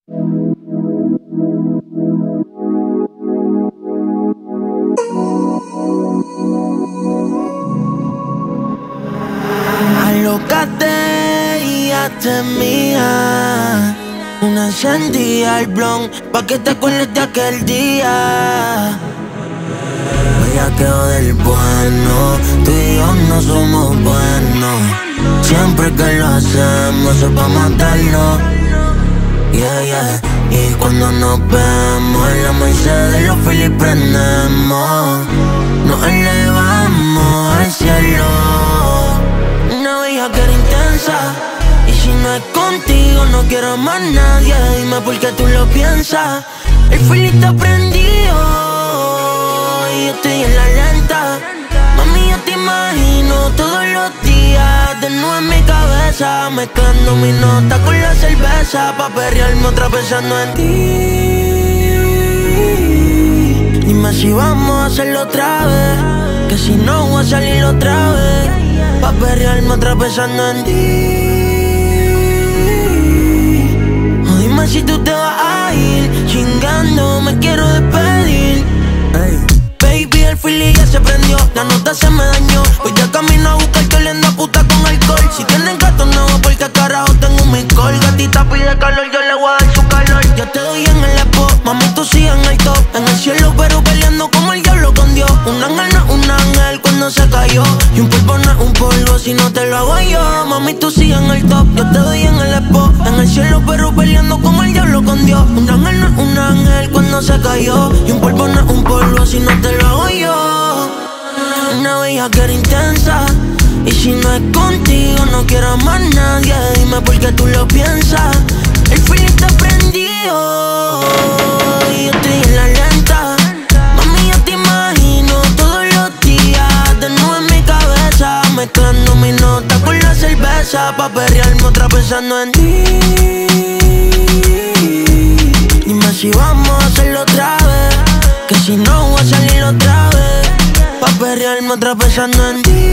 Alócate y hazte mía. Una encendida al blon, pa' que te acuerdes de aquel día. Bellaqueo del bueno, tú y yo no somos buenos. Siempre que lo hacemos es pa' matarlo. Yeah, yeah. Y cuando nos vemos en la Mercedes los Phillies prendemos. Nos elevamos al cielo. Una bellaquera intensa. Y si no es contigo no quiero más nadie. Dime por qué tú lo piensas. El Philly está prendido y yo estoy en la lenta. Mami, yo te imagino todos los días de nuevo en mi cabeza, mezclando mi nota con la cerveza, pa' perrearme otra pensando en ti. Dime si vamos a hacerlo otra vez, que si no voy a salir otra vez, pa' perrearme otra pensando en ti. O dime si tú te vas a ir, chingando me quiero despedir. Baby, el Philly ya se prendió, la nota se me dañó. Voy de camino a buscarte oliendo a puta con alcohol. Si tienen gato no, porque carajo tengo mi col. Gatita pide calor, yo le voy a dar su calor. Yo te doy en el spot, mami tú sigue en el top. En el cielo pero peleando como el diablo con Dios. Un ángel no es un ángel cuando se cayó, y un polvo no es un polvo si no te lo hago yo. Mami tú sigue en el top, yo te doy en el spot. En el cielo pero peleando como el diablo con Dios. Un ángel no es un ángel cuando se cayó, y un polvo no es un polvo si no te lo hago yo. Una bellaquera intensa. Y si no es contigo no quiero más nadie. Dime por qué tú lo piensas. El Philly está prendido y yo estoy en la lenta. Mami, yo te imagino todos los días de nuevo en mi cabeza, mezclando mi nota con la cerveza, pa' perrearme otra pensando en ti. Dime si vamos a hacerlo otra vez, que si no voy a salir otra vez, pa' perrearme otra pensando en ti.